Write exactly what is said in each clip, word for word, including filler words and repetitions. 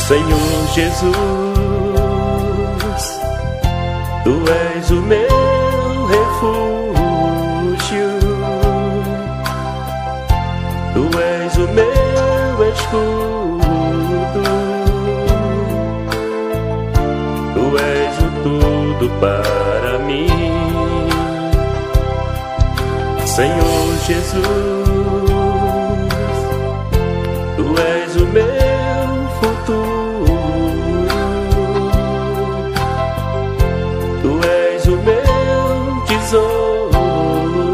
Senhor Jesus, Tu és o meu refúgio, Tu és o meu escudo, Tu és o tudo para mim. Senhor Jesus, Tu és o meu futuro, Tu és o meu tesouro,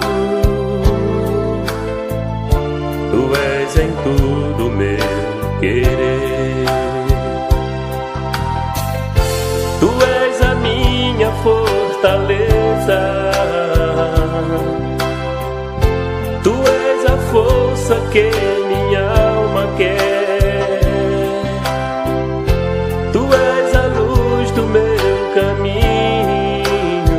Tu és em tudo meu querer. Tu és a minha fortaleza, Tu és a força que minha alma quer, Tu és a luz do meu caminho,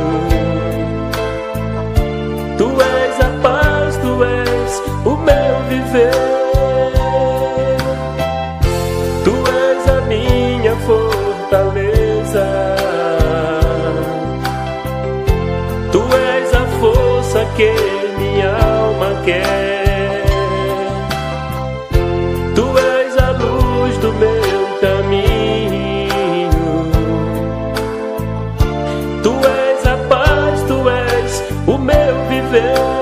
Tu és a paz, Tu és o meu viver. Tu és a minha fortaleza, Tu és a força que minha alma quer, Tu és a luz do meu caminho, Tu és a paz, Tu és o meu viver.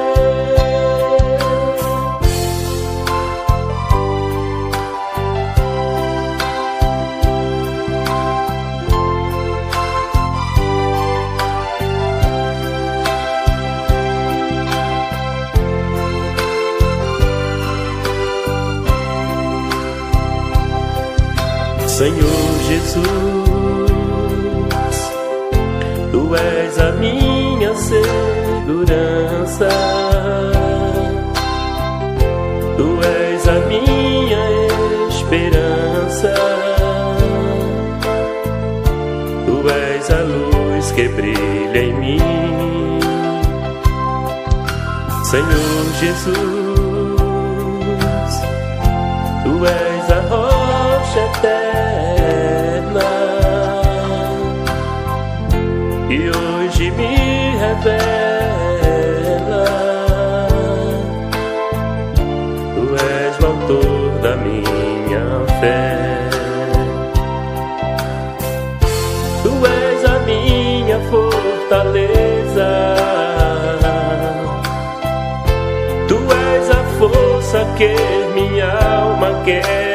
Senhor Jesus, Tu és a minha segurança, Tu és a minha esperança, Tu és a luz que brilha em mim. Senhor Jesus, Tu és a rocha eterna e hoje me revela, Tu és o autor da minha fé, Tu és a minha fortaleza, Tu és a força que minha alma quer,